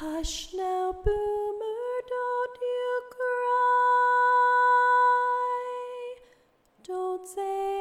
Hush now, Boomer, don't you cry. Don't say